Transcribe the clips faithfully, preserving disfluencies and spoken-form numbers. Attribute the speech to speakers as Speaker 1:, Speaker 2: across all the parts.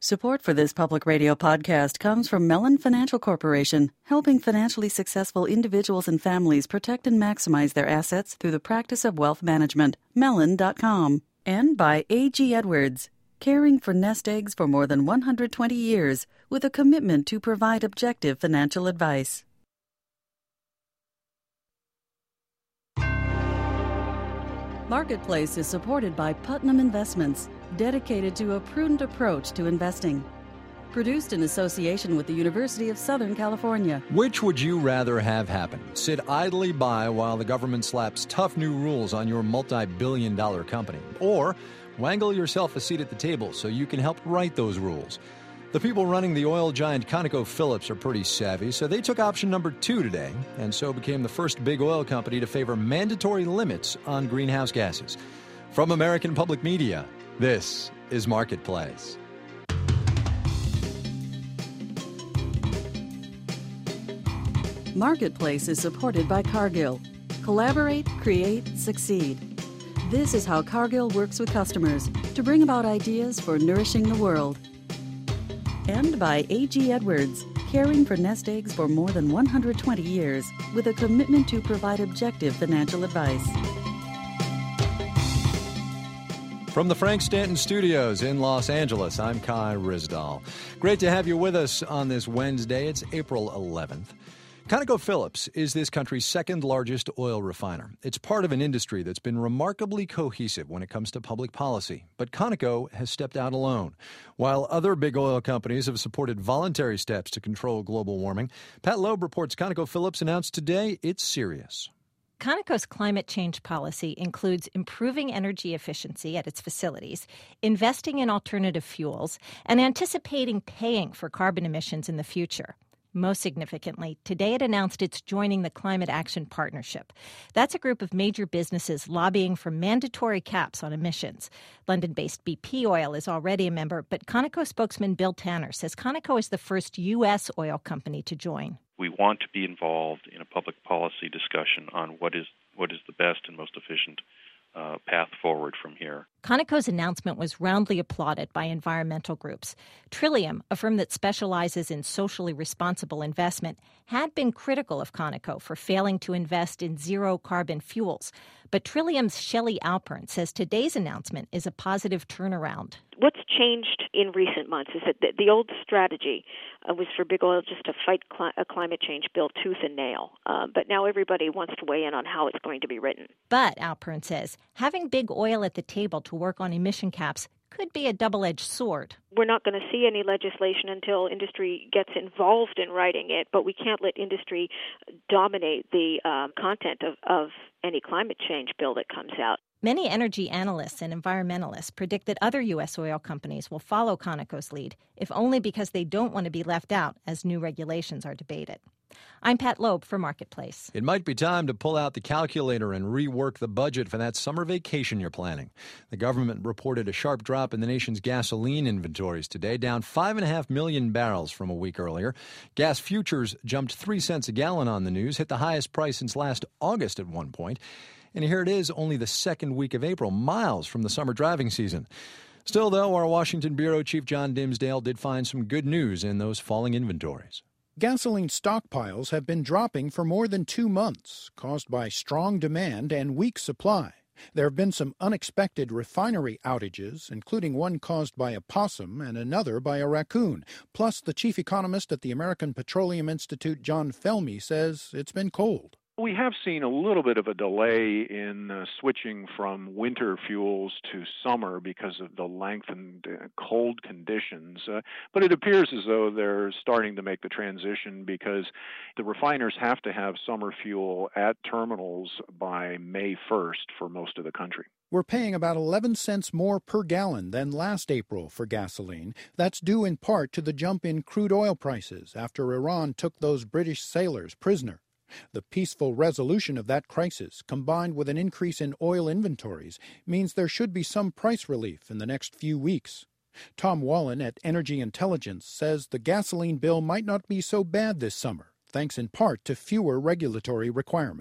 Speaker 1: Support for this public radio podcast comes from Mellon Financial Corporation, helping financially successful individuals and families protect and maximize their assets through the practice of wealth management. Mellon dot com. And by A G Edwards, caring for nest eggs for more than one hundred twenty years with a commitment to provide objective financial advice. Marketplace is supported by Putnam Investments, dedicated to a prudent approach to investing. Produced in association with the University of Southern California.
Speaker 2: Which would you rather have happen? Sit idly by while the government slaps tough new rules on your multi-billion dollar company? Or wangle yourself a seat at the table so you can help write those rules? The people running the oil giant ConocoPhillips are pretty savvy, so they took option number two today, and so became the first big oil company to favor mandatory limits on greenhouse gases. From American Public Media, this is Marketplace.
Speaker 1: Marketplace is supported by Cargill. Collaborate, create, succeed. This is how Cargill works with customers to bring about ideas for nourishing the world. And by A G Edwards, caring for nest eggs for more than one hundred twenty years with a commitment to provide objective financial advice.
Speaker 2: From the Frank Stanton Studios in Los Angeles, I'm Kai Ryssdal. Great to have you with us on this Wednesday. It's April eleventh. ConocoPhillips is this country's second largest oil refiner. It's part of an industry that's been remarkably cohesive when it comes to public policy. But Conoco has stepped out alone. While other big oil companies have supported voluntary steps to control global warming, Pat Loeb reports ConocoPhillips announced today it's serious.
Speaker 3: Conoco's climate change policy includes improving energy efficiency at its facilities, investing in alternative fuels, and anticipating paying for carbon emissions in the future. Most significantly, today it announced it's joining the Climate Action Partnership. That's a group of major businesses lobbying for mandatory caps on emissions. London-based B P Oil is already a member, but Conoco spokesman Bill Tanner says Conoco is the first U S oil company to join.
Speaker 4: We want to be involved in a public policy discussion on what is what is the best and most efficient Uh, path forward from here.
Speaker 3: Conoco's announcement was roundly applauded by environmental groups. Trillium, a firm that specializes in socially responsible investment, had been critical of Conoco for failing to invest in zero-carbon fuels. But Trillium's Shelley Alpern says today's announcement is a positive turnaround.
Speaker 5: What's changed in recent months is that the, the old strategy uh, was for big oil just to fight cli- a climate change bill tooth and nail. Uh, but now everybody wants to weigh in on how it's going to be written.
Speaker 3: But, Alpern says, having big oil at the table to work on emission caps could be a double-edged sword.
Speaker 5: We're not going to see any legislation until industry gets involved in writing it, but we can't let industry dominate the um, content of, of any climate change bill that comes out.
Speaker 3: Many energy analysts and environmentalists predict that other U S oil companies will follow Conoco's lead, if only because they don't want to be left out as new regulations are debated. I'm Pat Loeb for Marketplace.
Speaker 2: It might be time to pull out the calculator and rework the budget for that summer vacation you're planning. The government reported a sharp drop in the nation's gasoline inventories today, down five and a half million barrels from a week earlier. Gas futures jumped three cents a gallon on the news, hit the highest price since last August at one point. And here it is, only the second week of April, miles from the summer driving season. Still, though, our Washington Bureau Chief John Dimsdale did find some good news in those falling inventories.
Speaker 6: Gasoline stockpiles have been dropping for more than two months, caused by strong demand and weak supply. There have been some unexpected refinery outages, including one caused by a possum and another by a raccoon. Plus, the chief economist at the American Petroleum Institute, John Felmy, says it's been cold.
Speaker 7: We have seen a little bit of a delay in uh, switching from winter fuels to summer because of the lengthened uh, cold conditions. Uh, but it appears as though they're starting to make the transition because the refiners have to have summer fuel at terminals by May first for most of the country.
Speaker 6: We're paying about eleven cents more per gallon than last April for gasoline. That's due in part to the jump in crude oil prices after Iran took those British sailors prisoner. The peaceful resolution of that crisis, combined with an increase in oil inventories, means there should be some price relief in the next few weeks. Tom Wallen at Energy Intelligence says the gasoline bill might not be so bad this summer, thanks in part to fewer regulatory requirements.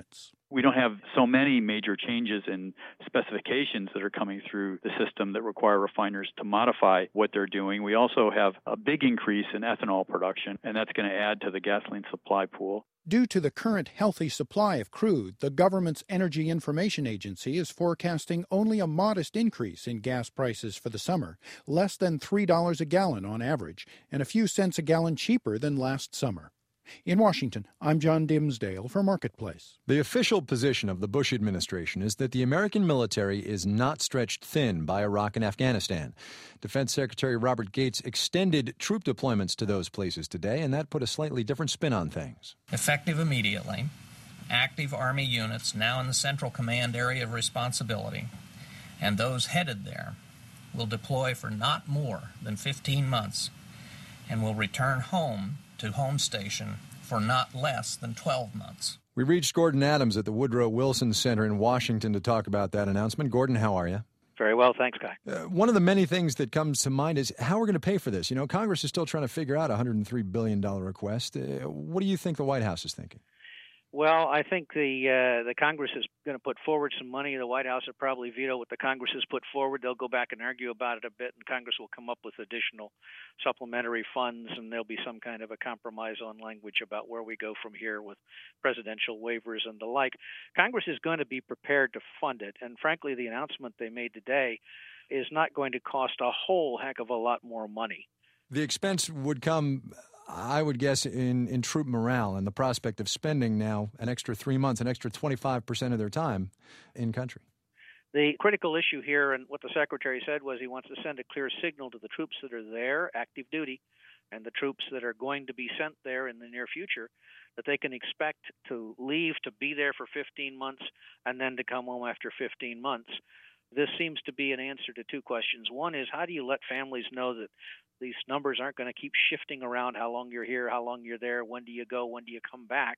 Speaker 8: We don't have so many major changes in specifications that are coming through the system that require refiners to modify what they're doing. We also have a big increase in ethanol production, and that's going to add to the gasoline supply pool.
Speaker 6: Due to the current healthy supply of crude, the government's Energy Information Agency is forecasting only a modest increase in gas prices for the summer, less than three dollars a gallon on average, and a few cents a gallon cheaper than last summer. In Washington, I'm John Dimsdale for Marketplace.
Speaker 2: The official position of the Bush administration is that the American military is not stretched thin by Iraq and Afghanistan. Defense Secretary Robert Gates extended troop deployments to those places today, and that put a slightly different spin on things.
Speaker 9: Effective immediately, active Army units now in the Central Command area of responsibility, and those headed there, will deploy for not more than fifteen months and will return home to home station for not less than twelve months.
Speaker 2: We reached Gordon Adams at the Woodrow Wilson Center in Washington to talk about that announcement. Gordon, how are you?
Speaker 10: Very well, thanks, Guy.
Speaker 2: Uh, one of the many things that comes to mind is how we're going to pay for this. You know, Congress is still trying to figure out a one hundred three billion dollars request. Uh, what do you think the White House is thinking?
Speaker 10: Well, I think the uh, the Congress is going to put forward some money. The White House will probably veto what the Congress has put forward. They'll go back and argue about it a bit, and Congress will come up with additional supplementary funds, and there'll be some kind of a compromise on language about where we go from here with presidential waivers and the like. Congress is going to be prepared to fund it, and frankly, the announcement they made today is not going to cost a whole heck of a lot more money.
Speaker 2: The expense would come, I would guess, in, in troop morale and the prospect of spending now an extra three months, an extra twenty-five percent of their time in country.
Speaker 10: The critical issue here, and what the Secretary said, was he wants to send a clear signal to the troops that are there, active duty, and the troops that are going to be sent there in the near future, that they can expect to leave to be there for fifteen months and then to come home after fifteen months. This seems to be an answer to two questions. One is, how do you let families know that these numbers aren't going to keep shifting around, how long you're here, how long you're there, when do you go, when do you come back?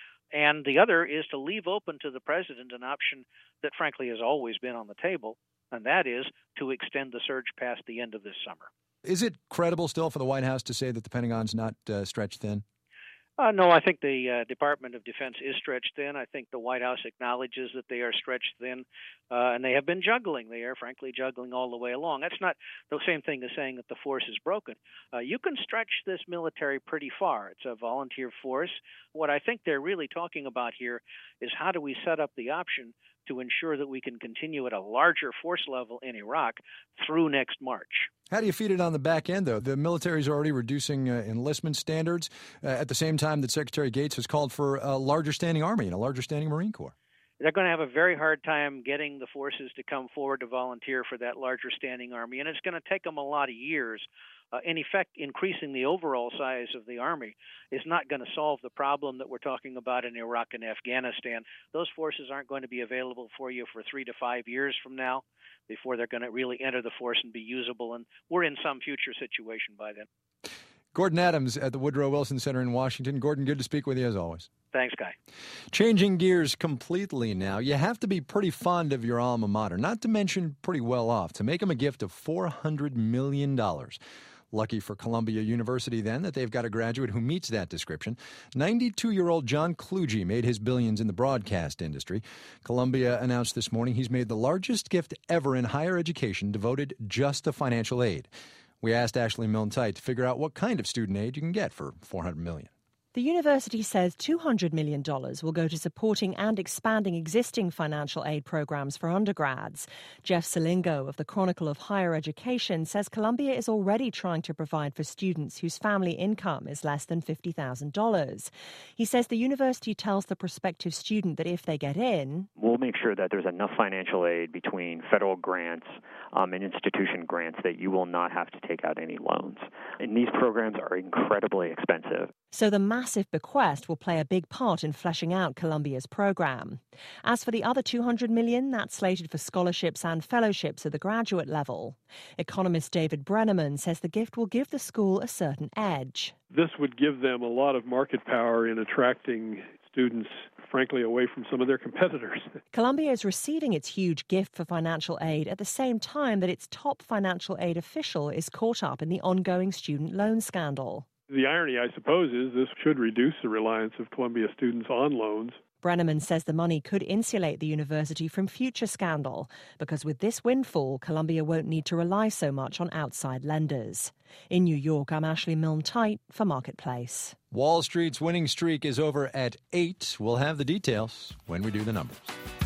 Speaker 10: And the other is to leave open to the president an option that, frankly, has always been on the table, and that is to extend the surge past the end of this summer.
Speaker 2: Is it credible still for the White House to say that the Pentagon's not uh, stretched thin?
Speaker 10: Uh, no, I think the uh, Department of Defense is stretched thin. I think the White House acknowledges that they are stretched thin, uh, and they have been juggling. They are, frankly, juggling all the way along. That's not the same thing as saying that the force is broken. Uh, you can stretch this military pretty far. It's a volunteer force. What I think they're really talking about here is how do we set up the option to ensure that we can continue at a larger force level in Iraq through next March.
Speaker 2: How do you feed it on the back end, though? The military is already reducing uh, enlistment standards uh, at the same time that Secretary Gates has called for a larger standing Army and a larger standing Marine Corps.
Speaker 10: They're going to have a very hard time getting the forces to come forward to volunteer for that larger standing Army, and it's going to take them a lot of years. Uh, in effect, increasing the overall size of the Army is not going to solve the problem that we're talking about in Iraq and Afghanistan. Those forces aren't going to be available for you for three to five years from now before they're going to really enter the force and be usable, and we're in some future situation by then.
Speaker 2: Gordon Adams at the Woodrow Wilson Center in Washington. Gordon, good to speak with you as always.
Speaker 10: Thanks, Guy.
Speaker 2: Changing gears completely now, you have to be pretty fond of your alma mater, not to mention pretty well off, to make them a gift of four hundred million dollars. Lucky for Columbia University, then, that they've got a graduate who meets that description. ninety-two-year-old John Kluge made his billions in the broadcast industry. Columbia announced this morning he's made the largest gift ever in higher education devoted just to financial aid. We asked Ashley Milne-Tite to figure out what kind of student aid you can get for four hundred million dollars.
Speaker 11: The university says two hundred million dollars will go to supporting and expanding existing financial aid programs for undergrads. Jeff Selingo of the Chronicle of Higher Education says Columbia is already trying to provide for students whose family income is less than fifty thousand dollars. He says the university tells the prospective student that if they get in,
Speaker 12: we'll make sure that there's enough financial aid between federal grants um, and institution grants that you will not have to take out any loans. And these programs are incredibly expensive.
Speaker 11: So the massive bequest will play a big part in fleshing out Columbia's program. As for the other two hundred million dollars, that's slated for scholarships and fellowships at the graduate level. Economist David Brenneman says the gift will give the school a certain edge.
Speaker 13: This would give them a lot of market power in attracting students, frankly, away from some of their competitors.
Speaker 11: Columbia is receiving its huge gift for financial aid at the same time that its top financial aid official is caught up in the ongoing student loan scandal.
Speaker 13: The irony, I suppose, is this should reduce the reliance of Columbia students on loans.
Speaker 11: Brenneman says the money could insulate the university from future scandal because with this windfall, Columbia won't need to rely so much on outside lenders. In New York, I'm Ashley Milne-Tite for Marketplace.
Speaker 2: Wall Street's winning streak is over at eight. We'll have the details when we do the numbers.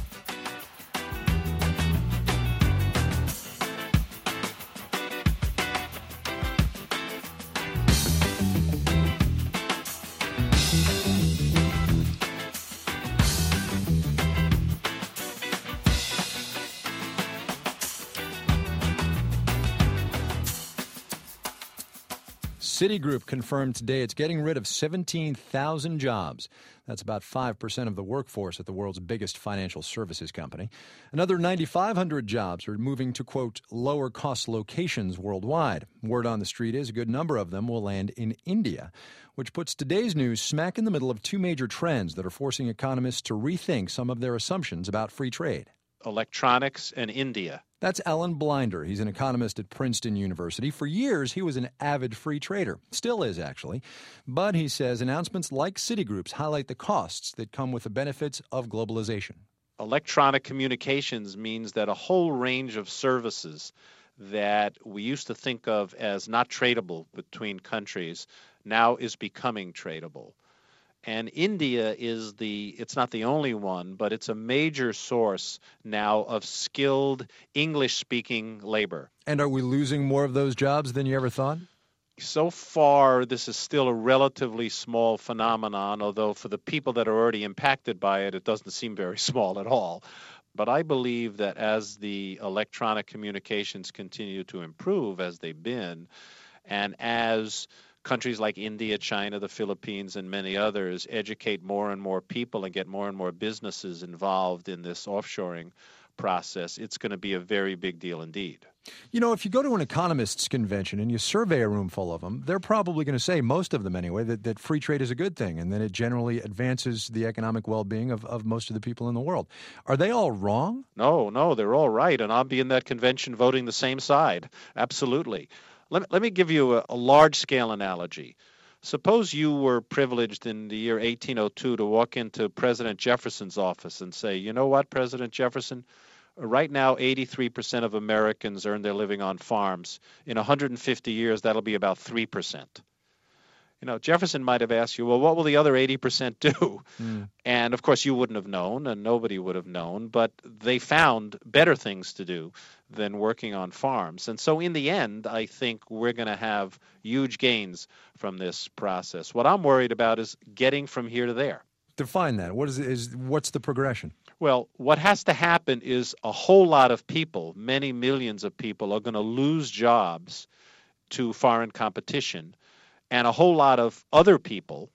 Speaker 2: Citigroup confirmed today it's getting rid of seventeen thousand jobs. That's about five percent of the workforce at the world's biggest financial services company. Another nine thousand five hundred jobs are moving to, quote, lower-cost locations worldwide. Word on the street is a good number of them will land in India, which puts today's news smack in the middle of two major trends that are forcing economists to rethink some of their assumptions about free trade.
Speaker 7: Electronics and India.
Speaker 2: That's Alan Blinder. He's an economist at Princeton University. For years, he was an avid free trader. Still is, actually. But he says announcements like Citigroup's highlight the costs that come with the benefits of globalization.
Speaker 7: Electronic communications means that a whole range of services that we used to think of as not tradable between countries now is becoming tradable. And India is the, it's not the only one, but it's a major source now of skilled English-speaking labor.
Speaker 2: And are we losing more of those jobs than you ever thought?
Speaker 7: So far, this is still a relatively small phenomenon, although for the people that are already impacted by it, it doesn't seem very small at all. But I believe that as the electronic communications continue to improve, as they've been, and as countries like India, China, the Philippines, and many others educate more and more people and get more and more businesses involved in this offshoring process, it's going to be a very big deal indeed.
Speaker 2: You know, if you go to an economists' convention and you survey a room full of them, they're probably going to say, most of them anyway, that, that free trade is a good thing and that it generally advances the economic well-being of, of most of the people in the world. Are they all wrong?
Speaker 7: No, no, they're all right, and I'll be in that convention voting the same side. Absolutely. Let, let me give you a, a large-scale analogy. Suppose you were privileged in the year eighteen oh two to walk into President Jefferson's office and say, you know what, President Jefferson, right now eighty-three percent of Americans earn their living on farms. In one hundred fifty years, that'll be about three percent. You know, Jefferson might have asked you, well, what will the other eighty percent do? Mm. And, of course, you wouldn't have known, and nobody would have known, but they found better things to do than working on farms. And so, in the end, I think we're going to have huge gains from this process. What I'm worried about is getting from here to there.
Speaker 2: Define that. What is, is what's the progression?
Speaker 7: Well, what has to happen is a whole lot of people, many millions of people, are going to lose jobs to foreign competition. And a whole lot of other people,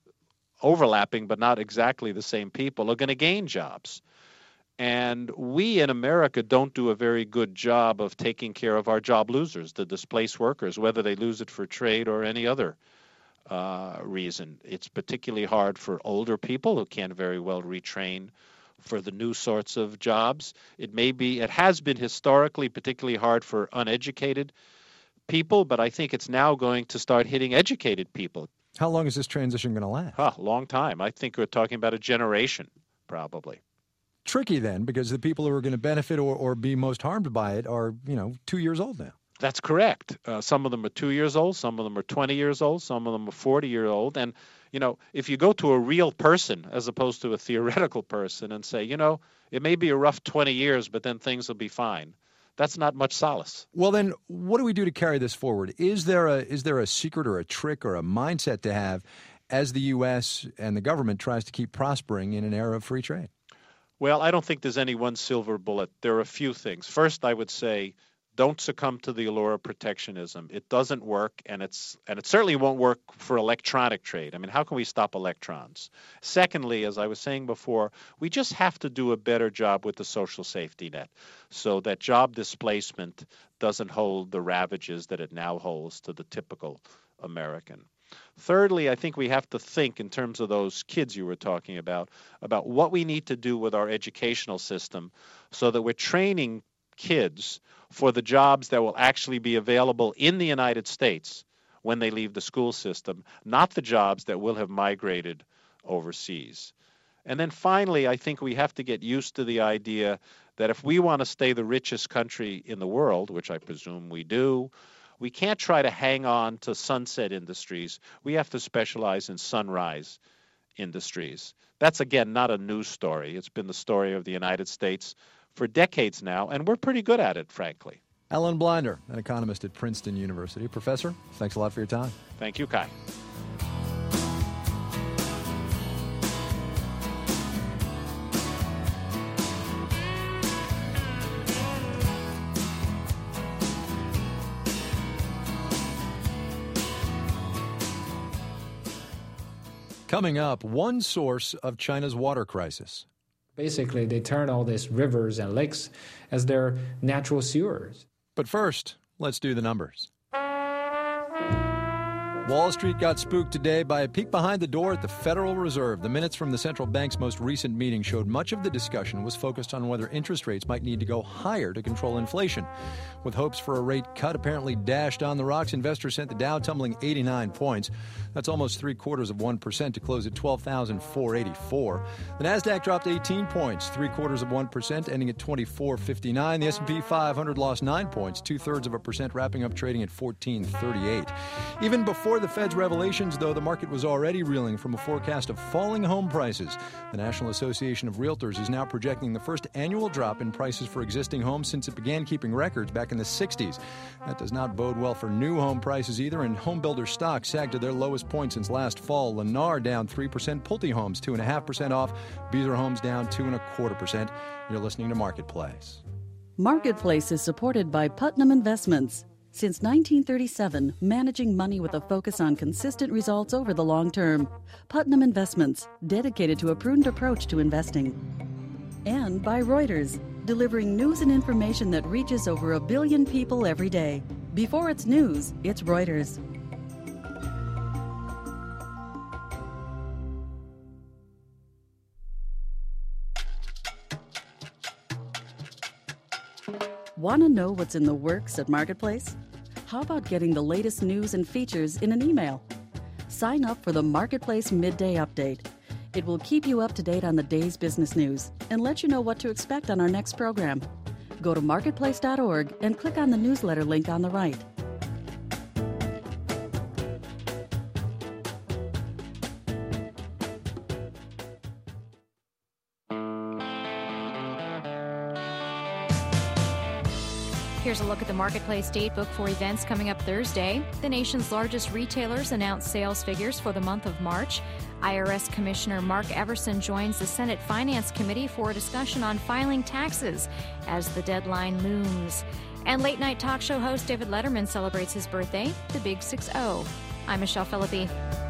Speaker 7: overlapping but not exactly the same people, are going to gain jobs. And we in America don't do a very good job of taking care of our job losers, the displaced workers, whether they lose it for trade or any other uh, reason. It's particularly hard for older people who can't very well retrain for the new sorts of jobs. It may be, it has been historically particularly hard for uneducated people, but I think it's now going to start hitting educated people.
Speaker 2: How long is this transition going to last?
Speaker 7: A huh, long time. I think we're talking about a generation, probably.
Speaker 2: Tricky then, because the people who are going to benefit or, or be most harmed by it are, you know, two years old now.
Speaker 7: That's correct. Uh, some of them are two years old, some of them are twenty years old, some of them are forty years old. And, you know, if you go to a real person as opposed to a theoretical person and say, you know, it may be a rough twenty years, but then things will be fine, that's not much solace.
Speaker 2: Well, then, what do we do to carry this forward? Is there a is there a secret or a trick or a mindset to have as the U S and the government tries to keep prospering in an era of free trade?
Speaker 7: Well, I don't think there's any one silver bullet. There are a few things. First, I would say don't succumb to the allure of protectionism. It doesn't work, and it's and it certainly won't work for electronic trade. I mean, how can we stop electrons? Secondly, as I was saying before, we just have to do a better job with the social safety net so that job displacement doesn't hold the ravages that it now holds to the typical American. Thirdly, I think we have to think in terms of those kids you were talking about, about what we need to do with our educational system so that we're training kids for the jobs that will actually be available in the United States when they leave the school system, not the jobs that will have migrated overseas. And then finally, I think we have to get used to the idea that if we want to stay the richest country in the world, which I presume we do, we can't try to hang on to sunset industries. We have to specialize in sunrise industries. That's, again, not a news story. It's been the story of the United States for decades now, and we're pretty good at it, frankly.
Speaker 2: Ellen Blinder, an economist at Princeton University. Professor, thanks a lot for your time.
Speaker 7: Thank you, Kai.
Speaker 2: Coming up, one source of China's water crisis.
Speaker 14: Basically, they turn all these rivers and lakes as their natural sewers.
Speaker 2: But first, let's do the numbers. Wall Street got spooked today by a peek behind the door at the Federal Reserve. The minutes from the central bank's most recent meeting showed much of the discussion was focused on whether interest rates might need to go higher to control inflation. With hopes for a rate cut apparently dashed on the rocks, investors sent the Dow tumbling eighty-nine points. That's almost three quarters of one percent to close at twelve thousand four hundred eighty-four. The Nasdaq dropped eighteen points, three quarters of one percent, ending at twenty-four fifty-nine. The S and P five hundred lost nine points, two thirds of a percent, wrapping up trading at fourteen thirty-eight. Even before the Fed's revelations, though, the market was already reeling from a forecast of falling home prices. The National Association of Realtors is now projecting the first annual drop in prices for existing homes since it began keeping records back in the sixties. That does not bode well for new home prices either, and home builder stocks sagged to their lowest point since last fall. Lennar down three percent, Pulte Homes two point five percent off, Beazer Homes down two point two quarter percent. You're listening to Marketplace.
Speaker 1: Marketplace is supported by Putnam Investments. Since nineteen thirty-seven, managing money with a focus on consistent results over the long term. Putnam Investments, dedicated to a prudent approach to investing. And by Reuters, delivering news and information that reaches over a billion people every day. Before it's news, it's Reuters. Want to know what's in the works at Marketplace? How about getting the latest news and features in an email? Sign up for the Marketplace Midday Update. It will keep you up to date on the day's business news and let you know what to expect on our next program. Go to marketplace dot org and click on the newsletter link on the right.
Speaker 15: Here's a look at the Marketplace Datebook for events coming up Thursday. The nation's largest retailers announce sales figures for the month of March. I R S Commissioner Mark Everson joins the Senate Finance Committee for a discussion on filing taxes as the deadline looms. And late-night talk show host David Letterman celebrates his birthday, the Big six oh. I'm Michelle Philippi.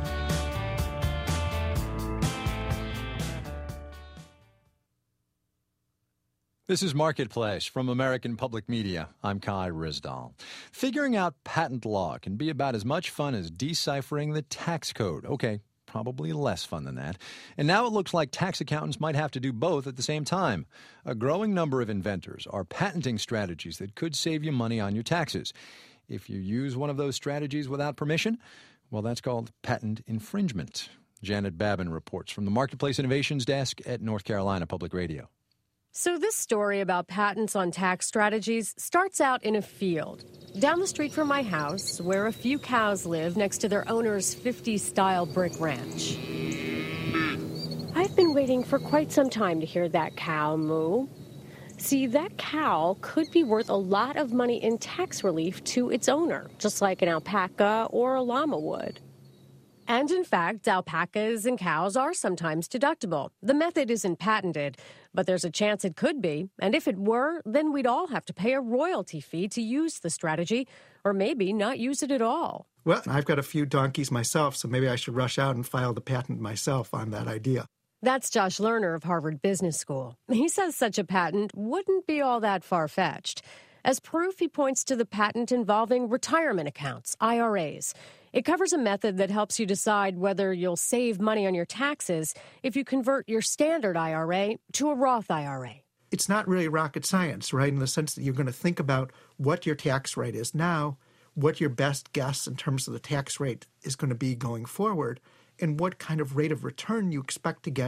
Speaker 2: This is Marketplace from American Public Media. I'm Kai Ryssdal. Figuring out patent law can be about as much fun as deciphering the tax code. Okay, probably less fun than that. And now it looks like tax accountants might have to do both at the same time. A growing number of inventors are patenting strategies that could save you money on your taxes. If you use one of those strategies without permission, well, that's called patent infringement. Janet Babin reports from the Marketplace Innovations Desk at North Carolina Public Radio.
Speaker 16: So this story about patents on tax strategies starts out in a field. Down the street from my house, where a few cows live next to their owner's fifties-style brick ranch. I've been waiting for quite some time to hear that cow moo. See, that cow could be worth a lot of money in tax relief to its owner, just like an alpaca or a llama would. And in fact, alpacas and cows are sometimes deductible. The method isn't patented, but there's a chance it could be. And if it were, then we'd all have to pay a royalty fee to use the strategy, or maybe not use it at all.
Speaker 17: Well, I've got a few donkeys myself, so maybe I should rush out and file the patent myself on that idea.
Speaker 16: That's Josh Lerner of Harvard Business School. He says such a patent wouldn't be all that far-fetched. As proof, he points to the patent involving retirement accounts, I R As. It covers a method that helps you decide whether you'll save money on your taxes if you convert your standard I R A to a Roth I R A.
Speaker 17: It's not really rocket science, right, in the sense that you're going to think about what your tax rate is now, what your best guess in terms of the tax rate is going to be going forward, and what kind of rate of return you expect to get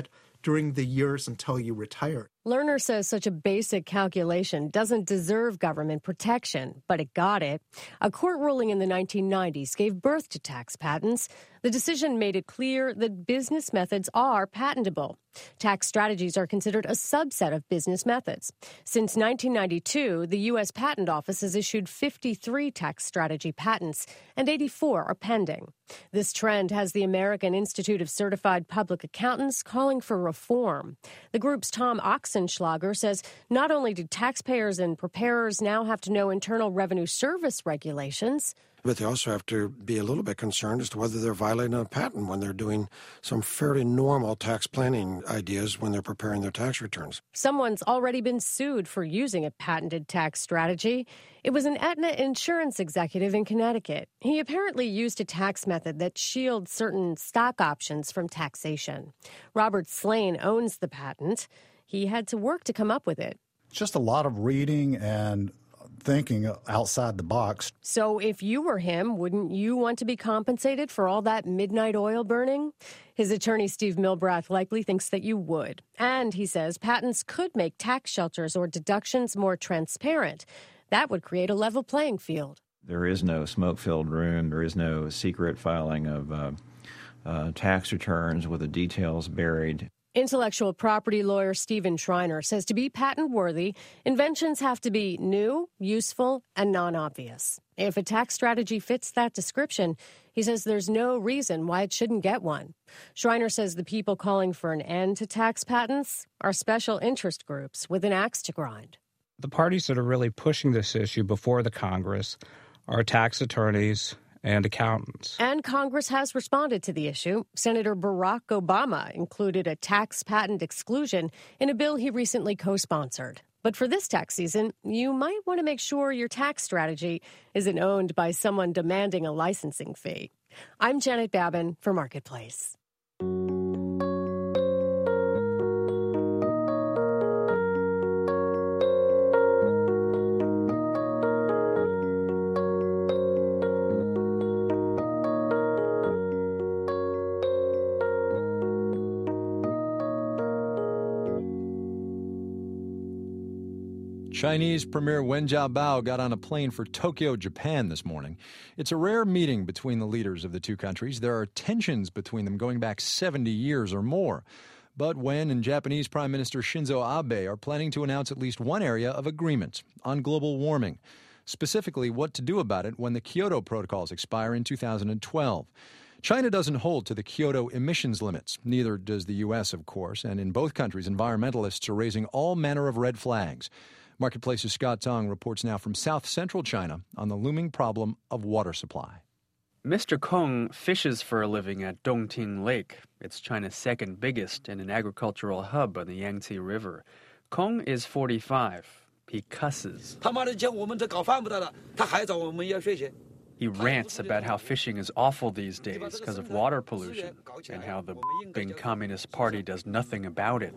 Speaker 17: during the years until you retire.
Speaker 16: Lerner says such a basic calculation doesn't deserve government protection, but it got it. A court ruling in the nineteen nineties gave birth to tax patents. The decision made it clear that business methods are patentable. Tax strategies are considered a subset of business methods. Since nineteen ninety-two, the U S Patent Office has issued fifty-three tax strategy patents, and eighty-four are pending. This trend has the American Institute of Certified Public Accountants calling for reform. The group's Tom Oxenschlager says not only do taxpayers and preparers now have to know Internal Revenue Service regulations,
Speaker 18: but they also have to be a little bit concerned as to whether they're violating a patent when they're doing some fairly normal tax planning ideas when they're preparing their tax returns.
Speaker 16: Someone's already been sued for using a patented tax strategy. It was an Aetna insurance executive in Connecticut. He apparently used a tax method that shields certain stock options from taxation. Robert Slane owns the patent. He had to work to come up with it.
Speaker 19: Just a lot of reading and thinking outside the box.
Speaker 16: So if you were him, wouldn't you want to be compensated for all that midnight oil burning? His attorney, Steve Milbrath, likely thinks that you would. And he says patents could make tax shelters or deductions more transparent. That would create a level playing field.
Speaker 20: There is no smoke-filled room. There is no secret filing of uh, uh, tax returns with the details buried.
Speaker 16: Intellectual property lawyer Stephen Schreiner says to be patent-worthy, inventions have to be new, useful, and non-obvious. If a tax strategy fits that description, he says there's no reason why it shouldn't get one. Schreiner says the people calling for an end to tax patents are special interest groups with an axe to grind.
Speaker 21: The parties that are really pushing this issue before the Congress are tax attorneys and accountants.
Speaker 16: And Congress has responded to the issue. Senator Barack Obama included a tax patent exclusion in a bill he recently co-sponsored. But for this tax season, you might want to make sure your tax strategy isn't owned by someone demanding a licensing fee. I'm Janet Babin for Marketplace.
Speaker 2: Chinese Premier Wen Jiabao got on a plane for Tokyo, Japan this morning. It's a rare meeting between the leaders of the two countries. There are tensions between them going back seventy years or more. But Wen and Japanese Prime Minister Shinzo Abe are planning to announce at least one area of agreement on global warming, specifically what to do about it when the Kyoto protocols expire in two thousand twelve. China doesn't hold to the Kyoto emissions limits. Neither does the U S, of course. And in both countries, environmentalists are raising all manner of red flags. Marketplace's Scott Tong reports now from south-central China on the looming problem of water supply.
Speaker 22: Mister Kong fishes for a living at Dongting Lake. It's China's second biggest and an agricultural hub on the Yangtze River. Kong is forty-five. He cusses. He rants about how fishing is awful these days because of water pollution and how the Bing Communist Party does nothing about it.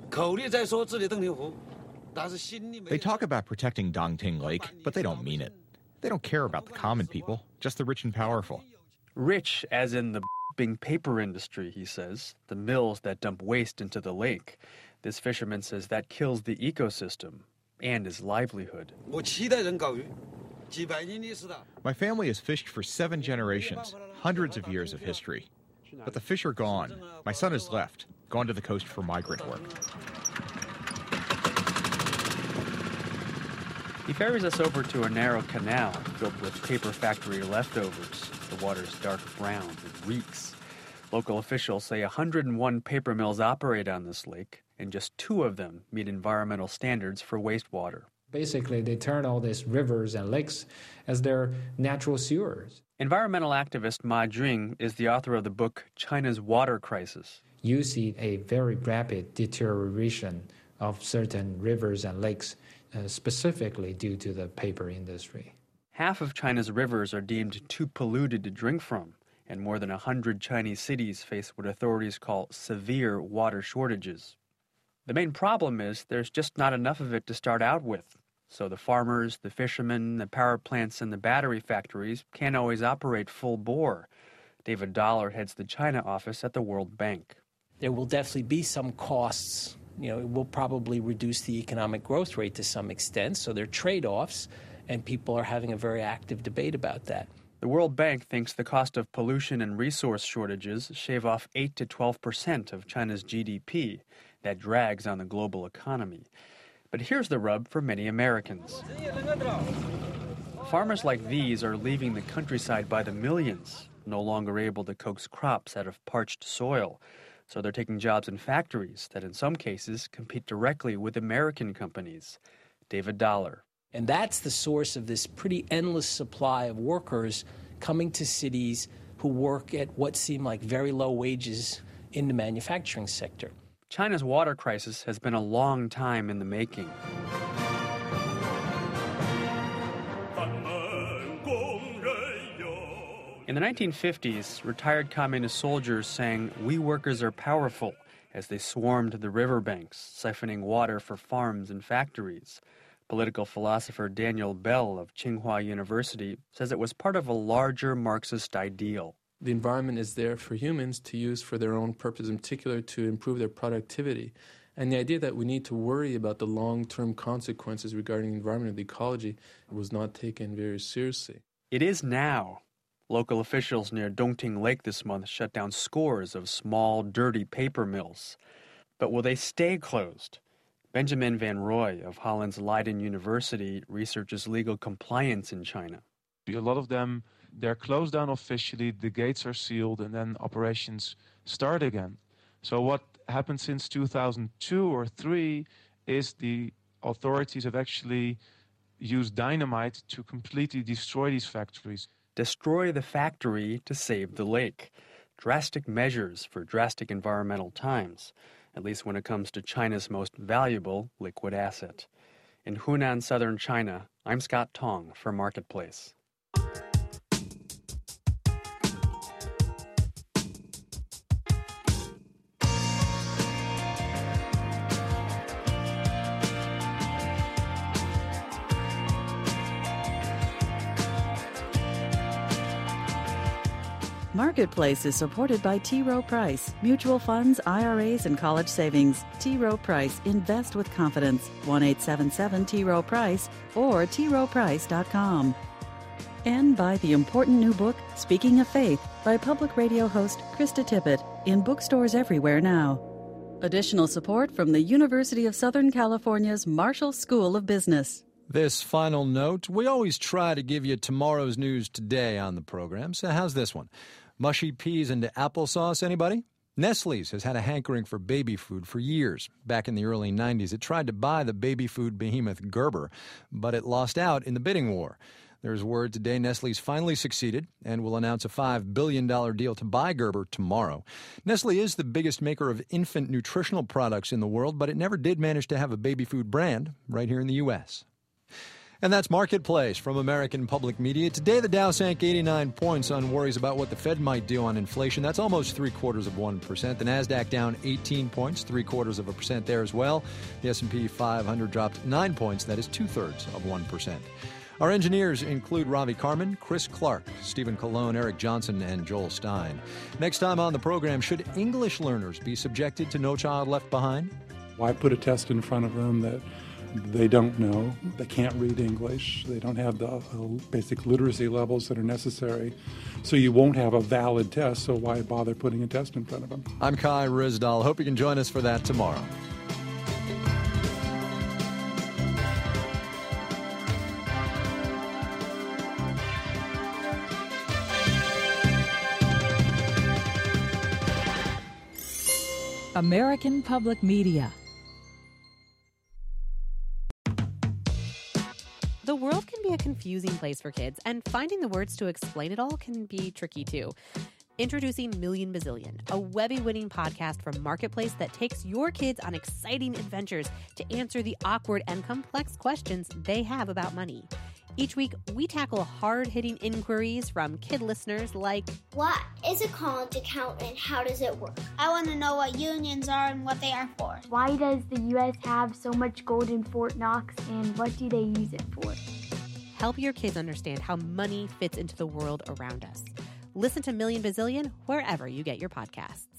Speaker 23: They talk about protecting Dongting Lake, but they don't mean it. They don't care about the common people, just the rich and powerful.
Speaker 22: Rich as in the Bing paper industry, he says, the mills that dump waste into the lake. This fisherman says that kills the ecosystem and his livelihood.
Speaker 23: My family has fished for seven generations, hundreds of years of history. But the fish are gone. My son has left, gone to the coast for migrant work.
Speaker 22: He ferries us over to a narrow canal filled with paper factory leftovers. The water's dark brown and reeks. Local officials say one hundred one paper mills operate on this lake, and just two of them meet environmental standards for wastewater.
Speaker 14: Basically, they turn all these rivers and lakes as their natural sewers.
Speaker 22: Environmental activist Ma Jing is the author of the book China's Water Crisis.
Speaker 14: You see a very rapid deterioration of certain rivers and lakes, Uh, specifically due to the paper industry.
Speaker 22: Half of China's rivers are deemed too polluted to drink from, and more than one hundred Chinese cities face what authorities call severe water shortages. The main problem is there's just not enough of it to start out with, so the farmers, the fishermen, the power plants, and the battery factories can't always operate full bore. David Dollar heads the China office at the World Bank.
Speaker 3: There will definitely be some costs. You know, it will probably reduce the economic growth rate to some extent, so there are trade-offs, and people are having a very active debate about that.
Speaker 22: The World Bank thinks the cost of pollution and resource shortages shave off eight to twelve percent of China's G D P. That drags on the global economy. But here's the rub for many Americans. Farmers like these are leaving the countryside by the millions, no longer able to coax crops out of parched soil. So they're taking jobs in factories that in some cases compete directly with American companies. David Dollar.
Speaker 3: And that's the source of this pretty endless supply of workers coming to cities who work at what seem like very low wages in the manufacturing sector.
Speaker 22: China's water crisis has been a long time in the making. In the nineteen fifties, retired communist soldiers sang, "We workers are powerful," as they swarmed the riverbanks, siphoning water for farms and factories. Political philosopher Daniel Bell of Tsinghua University says it was part of a larger Marxist ideal.
Speaker 4: The environment is there for humans to use for their own purpose, in particular to improve their productivity. And the idea that we need to worry about the long-term consequences regarding the environment and the ecology was not taken very seriously.
Speaker 22: It is now. Local officials near Dongting Lake this month shut down scores of small, dirty paper mills. But will they stay closed? Benjamin Van Roy of Holland's Leiden University researches legal compliance in China.
Speaker 5: A lot of them, they're closed down officially, the gates are sealed, and then operations start again. So what happened since two thousand two or three is the authorities have actually used dynamite to completely destroy these factories.
Speaker 22: Destroy the factory to save the lake. Drastic measures for drastic environmental times, at least when it comes to China's most valuable liquid asset. In Hunan, southern China, I'm Scott Tong for Marketplace.
Speaker 1: Marketplace is supported by T. Rowe Price, mutual funds, I R As, and college savings. T. Rowe Price, invest with confidence. one eight seven seven T. Rowe Price or T Rowe Price dot com. And by the important new book, Speaking of Faith, by public radio host Krista Tippett, in bookstores everywhere now. Additional support from the University of Southern California's Marshall School of Business.
Speaker 2: This final note, we always try to give you tomorrow's news today on the program, so how's this one? Mushy peas into applesauce, anybody? Nestle's has had a hankering for baby food for years. Back in the early nineties, it tried to buy the baby food behemoth Gerber, but it lost out in the bidding war. There's word today Nestle's finally succeeded and will announce a five billion dollars deal to buy Gerber tomorrow. Nestle is the biggest maker of infant nutritional products in the world, but it never did manage to have a baby food brand right here in the U S And that's Marketplace from American Public Media. Today, the Dow sank eighty-nine points on worries about what the Fed might do on inflation. That's almost three-quarters of one percent. The Nasdaq down eighteen points, three-quarters of a percent there as well. The S and P five hundred dropped nine points. That is two-thirds of one percent. Our engineers include Ravi Carmen, Chris Clark, Stephen Colon, Eric Johnson, and Joel Stein. Next time on the program, should English learners be subjected to No Child Left Behind?
Speaker 24: Why put a test in front of them that they don't know, they can't read English, they don't have the basic literacy levels that are necessary, so you won't have a valid test, so why bother putting a test in front of them?
Speaker 2: I'm Kai Rizdal. Hope you can join us for that tomorrow.
Speaker 25: American Public Media.
Speaker 26: The world can be a confusing place for kids, and finding the words to explain it all can be tricky too. Introducing Million Bazillion, a Webby-winning podcast from Marketplace that takes your kids on exciting adventures to answer the awkward and complex questions they have about money. Each week, we tackle hard-hitting inquiries from kid listeners like,
Speaker 27: what is a college account and how does it work? I want to know what unions are and what they are for.
Speaker 28: Why does the U S have so much gold in Fort Knox and what do they use it for?
Speaker 26: Help your kids understand how money fits into the world around us. Listen to Million Bazillion wherever you get your podcasts.